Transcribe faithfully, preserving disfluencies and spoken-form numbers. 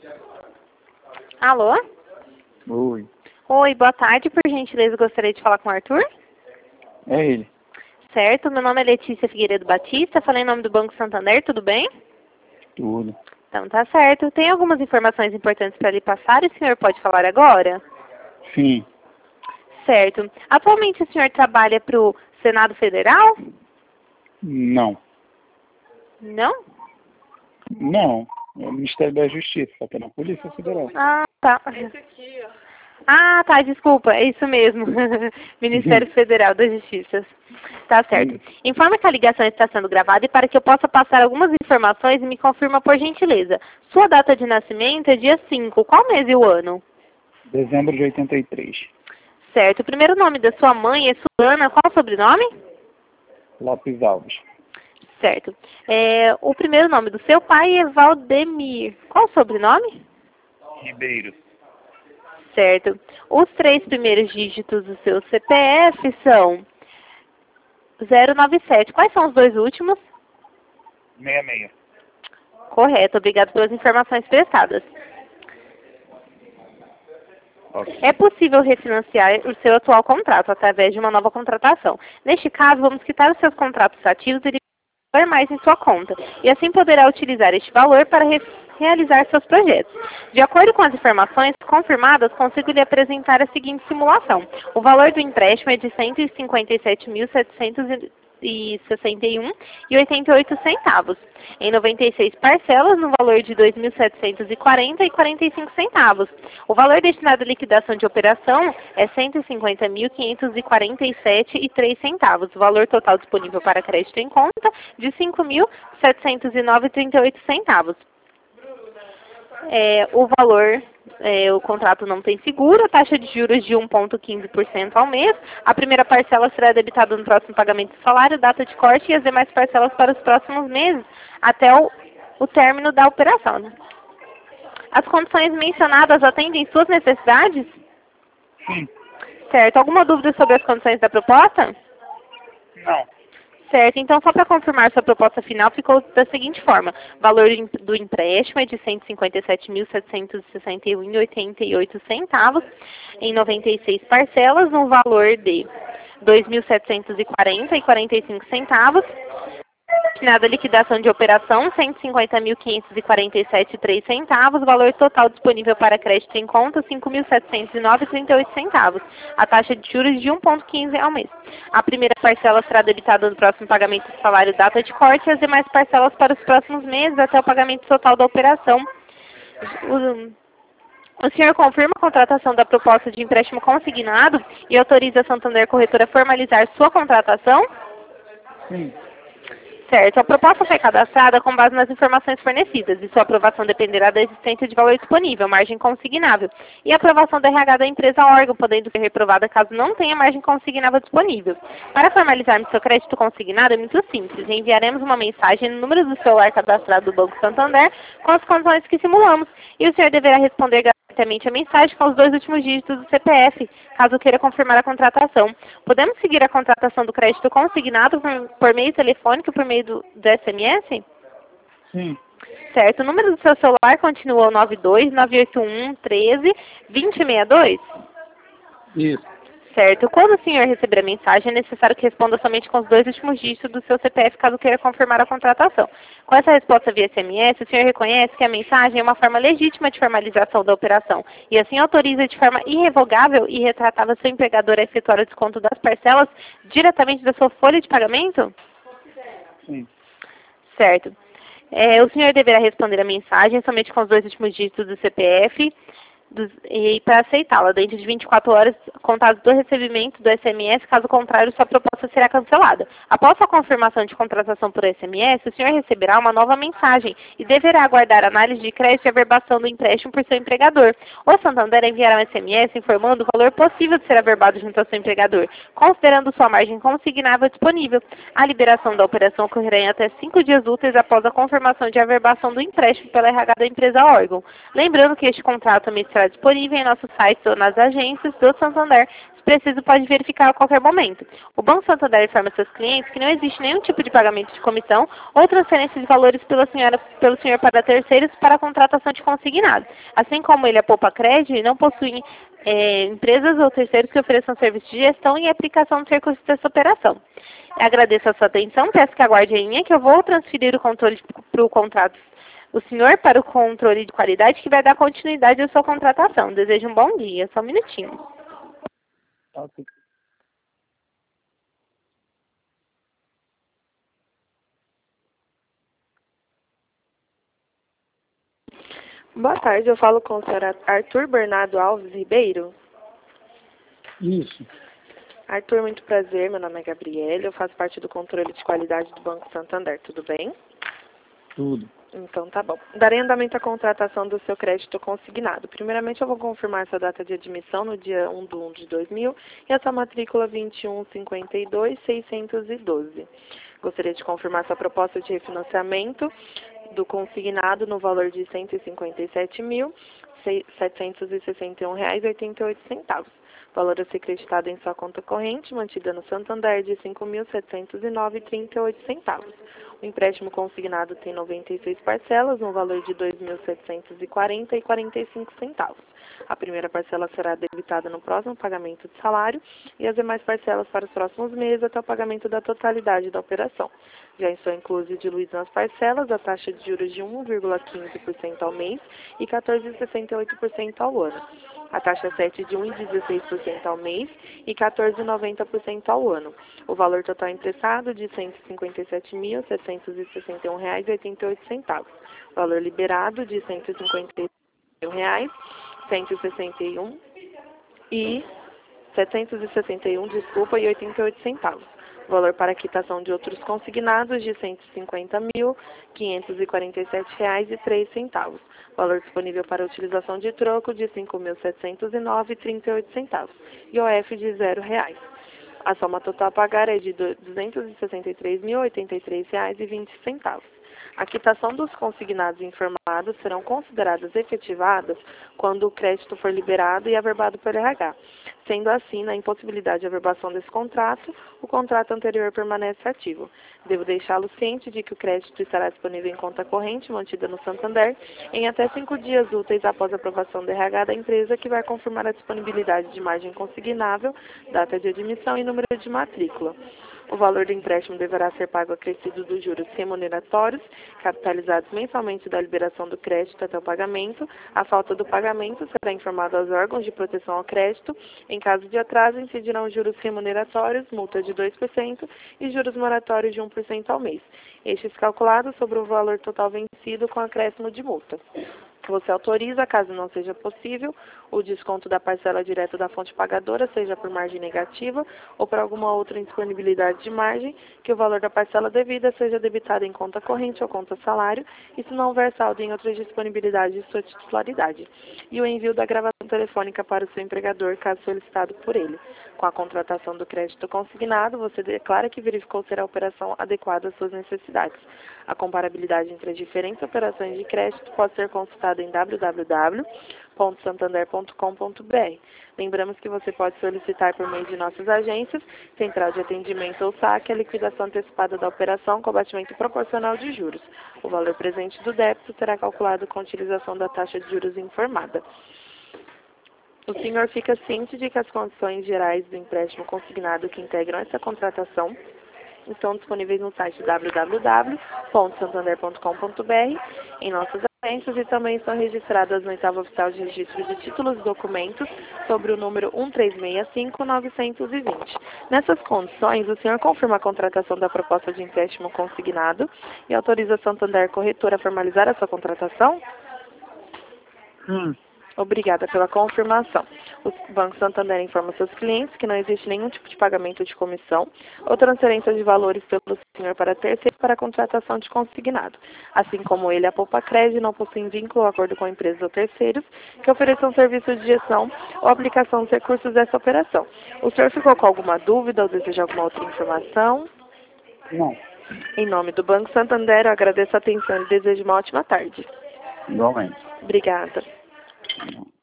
Alô? Oi. Oi, boa tarde. Por gentileza, gostaria de falar com o Arthur. É ele. Certo, meu nome é Letícia Figueiredo Batista, falei em nome do Banco Santander, tudo bem? Tudo. Então tá certo. Tem algumas informações importantes para lhe passar e o senhor pode falar agora? Sim. Certo. Atualmente o senhor trabalha para o Senado Federal? Não. Não? Não. É o Ministério da Justiça, só que é na Polícia Federal. Ah, tá. Ah, tá, desculpa, é isso mesmo. Ministério Federal da Justiça. Tá certo. Informa que a ligação está sendo gravada e para que eu possa passar algumas informações, me confirma por gentileza. Sua data de nascimento é dia cinco. Qual mês e o ano? Dezembro de oitenta e três. Certo. O primeiro nome da sua mãe é Suzana. Qual o sobrenome? Lopes Alves. Certo. É, o primeiro nome do seu pai é Valdemir. Qual o sobrenome? Ribeiro. Certo. Os três primeiros dígitos do seu C P F são zero nove sete. Quais são os dois últimos? sessenta e seis. Correto. Obrigado pelas informações prestadas. Ok. É possível refinanciar o seu atual contrato através de uma nova contratação. Neste caso, vamos quitar os seus contratos ativos e valor mais em sua conta, e assim poderá utilizar este valor para re realizar seus projetos. De acordo com as informações confirmadas, consigo lhe apresentar a seguinte simulação. O valor do empréstimo é de cento e cinquenta e sete mil, setecentos e sessenta e um reais e oitenta e oito centavos, em noventa e seis parcelas, no valor de dois mil setecentos e quarenta reais e quarenta e cinco centavos. O valor destinado à liquidação de operação é cento e cinquenta mil, quinhentos e quarenta e sete reais e três centavos. O valor total disponível para crédito em conta de cinco mil setecentos e nove reais e trinta e oito centavos. É, o valor, é, o contrato não tem seguro, a taxa de juros de um vírgula quinze por cento ao mês, a primeira parcela será debitada no próximo pagamento do salário, data de corte e as demais parcelas para os próximos meses, até o, o término da operação. Né? As condições mencionadas atendem suas necessidades? Sim. Certo. Alguma dúvida sobre as condições da proposta? Não. Certo, então só para confirmar sua proposta final ficou da seguinte forma. O valor do empréstimo é de cento e cinquenta e sete mil, setecentos e sessenta e um reais e oitenta e oito centavos em noventa e seis parcelas, no valor de dois mil setecentos e quarenta reais e quarenta e cinco centavos. Destinado à liquidação de operação, cento e cinquenta mil, quinhentos e quarenta e sete reais e três centavos. Valor total disponível para crédito em conta, cinco mil setecentos e nove reais e trinta e oito centavos. A taxa de juros de um vírgula quinze ao mês. A primeira parcela será debitada no próximo pagamento do salário data de corte e as demais parcelas para os próximos meses até o pagamento total da operação. O, o senhor confirma a contratação da proposta de empréstimo consignado e autoriza a Santander Corretora a formalizar sua contratação? Sim. Certo. A proposta foi cadastrada com base nas informações fornecidas e sua aprovação dependerá da existência de valor disponível, margem consignável, e a aprovação do R H da empresa órgão, podendo ser reprovada caso não tenha margem consignável disponível. Para formalizarmos seu crédito consignado é muito simples. Enviaremos uma mensagem no número do celular cadastrado do Banco Santander com as condições que simulamos, e o senhor deverá responder gratuitamente a mensagem com os dois últimos dígitos do C P F, caso queira confirmar a contratação. Podemos seguir a contratação do crédito consignado por, por meio telefônico, por meio do, do S M S? Sim. Certo. O número do seu celular continua o nove dois nove oito um, um três, dois zero seis dois? Isso. Certo. Quando o senhor receber a mensagem, é necessário que responda somente com os dois últimos dígitos do seu C P F, caso queira confirmar a contratação. Com essa resposta via S M S, o senhor reconhece que a mensagem é uma forma legítima de formalização da operação e assim autoriza de forma irrevogável e retratável seu empregador a efetuar o desconto das parcelas diretamente da sua folha de pagamento? Sim. Certo. É, o senhor deverá responder a mensagem somente com os dois últimos dígitos do C P F dos, e para aceitá-la dentro de vinte e quatro horas contados do recebimento do S M S, caso contrário, sua proposta será cancelada. Após a confirmação de contratação por S M S, o senhor receberá uma nova mensagem e deverá aguardar a análise de crédito e averbação do empréstimo por seu empregador. O Santander enviará um S M S informando o valor possível de ser averbado junto ao seu empregador, considerando sua margem consignável disponível. A liberação da operação ocorrerá em até cinco dias úteis após a confirmação de averbação do empréstimo pela R H da empresa órgão. Lembrando que este contrato também será disponível em nosso site ou nas agências do Santander. preciso, pode verificar a qualquer momento. O Banco Santander informa seus clientes que não existe nenhum tipo de pagamento de comissão ou transferência de valores pela senhora, pelo senhor para terceiros para a contratação de consignado. Assim como ele, a Poupa Cred, não possui é, empresas ou terceiros que ofereçam serviço de gestão e aplicação dos recursos dessa operação. Agradeço a sua atenção, peço que aguarde a linha que eu vou transferir o controle para o contrato, o senhor para o controle de qualidade que vai dar continuidade à sua contratação. Desejo um bom dia. Só um minutinho. Ok. Boa tarde, eu falo com o senhor Arthur Bernardo Alves Ribeiro. Isso. Arthur, muito prazer, meu nome é Gabriela, eu faço parte do controle de qualidade do Banco Santander, tudo bem? Tudo. Então tá bom. Darei andamento à contratação do seu crédito consignado. Primeiramente eu vou confirmar sua data de admissão no dia um de um de dois mil e a sua matrícula vinte e um cinquenta e dois seiscentos e doze. Gostaria de confirmar sua proposta de refinanciamento do consignado no valor de cento e cinquenta e sete mil setecentos e sessenta e um reais e oitenta e oito centavos. Valor a ser creditado em sua conta corrente, mantida no Santander, de cinco mil setecentos e nove reais e trinta e oito centavos. O empréstimo consignado tem noventa e seis parcelas, no valor de dois mil setecentos e quarenta reais e quarenta e cinco centavos. A primeira parcela será debitada no próximo pagamento de salário e as demais parcelas para os próximos meses até o pagamento da totalidade da operação. Já estão inclusos e diluídos nas parcelas a taxa de juros de um vírgula quinze por cento ao mês e quatorze vírgula sessenta e oito por cento ao ano. A taxa sete de um vírgula dezesseis por cento ao mês e quatorze vírgula noventa por cento ao ano. O valor total emprestado de cento e cinquenta e sete mil setecentos e sessenta e um reais e oitenta e oito centavos. Valor liberado de cento e cinquenta e um reais, cento e sessenta e um e setecentos e sessenta e um, desculpa, e oitenta e oito centavos. Valor para quitação de outros consignados de cento e cinquenta mil quinhentos e quarenta e sete reais e três centavos. Valor disponível para utilização de troco de cinco mil setecentos e nove reais e trinta e oito centavos. I O F de zero reais. A soma total a pagar é de duzentos e sessenta e três mil oitenta e três reais e vinte centavos. A quitação dos consignados informados serão consideradas efetivadas quando o crédito for liberado e averbado pelo R H. Sendo assim, na impossibilidade de averbação desse contrato, o contrato anterior permanece ativo. Devo deixá-lo ciente de que o crédito estará disponível em conta corrente mantida no Santander em até cinco dias úteis após a aprovação do R H da empresa, que vai confirmar a disponibilidade de margem consignável, data de admissão e número de matrícula. O valor do empréstimo deverá ser pago acrescido dos juros remuneratórios, capitalizados mensalmente da liberação do crédito até o pagamento. A falta do pagamento será informado aos órgãos de proteção ao crédito. Em caso de atraso, incidirão juros remuneratórios, multa de dois por cento e juros moratórios de um por cento ao mês. Estes calculados sobre o valor total vencido com acréscimo de multa. Você autoriza, caso não seja possível, o desconto da parcela direta da fonte pagadora, seja por margem negativa ou por alguma outra indisponibilidade de margem, que o valor da parcela devida seja debitado em conta corrente ou conta salário, e se não houver saldo em outras disponibilidades de sua titularidade. E o envio da gravação telefônica para o seu empregador, caso solicitado por ele. Com a contratação do crédito consignado, você declara que verificou ser a operação adequada às suas necessidades. A comparabilidade entre as diferentes operações de crédito pode ser consultada em w w w ponto santander ponto com ponto b r. Lembramos que você pode solicitar por meio de nossas agências, central de atendimento ou saque, a liquidação antecipada da operação com abatimento proporcional de juros. O valor presente do débito será calculado com a utilização da taxa de juros informada. O senhor fica ciente de que as condições gerais do empréstimo consignado que integram essa contratação estão disponíveis no site w w w ponto santander ponto com ponto b r, em nossas agências, e também estão registradas no oitavo oficial de registro de títulos e documentos sobre o número um três seis cinco nove dois zero. Nessas condições, o senhor confirma a contratação da proposta de empréstimo consignado e autoriza a Santander Corretora a formalizar a sua contratação? Hum. Obrigada pela confirmação. O Banco Santander informa seus clientes que não existe nenhum tipo de pagamento de comissão ou transferência de valores pelo senhor para terceiro para a contratação de consignado. Assim como ele, a Poupa Cred não possui vínculo ou acordo com empresas ou terceiros que ofereçam serviços de gestão ou aplicação dos recursos dessa operação. O senhor ficou com alguma dúvida ou deseja alguma outra informação? Não. Em nome do Banco Santander, eu agradeço a atenção e desejo uma ótima tarde. Igualmente. Obrigada. Não.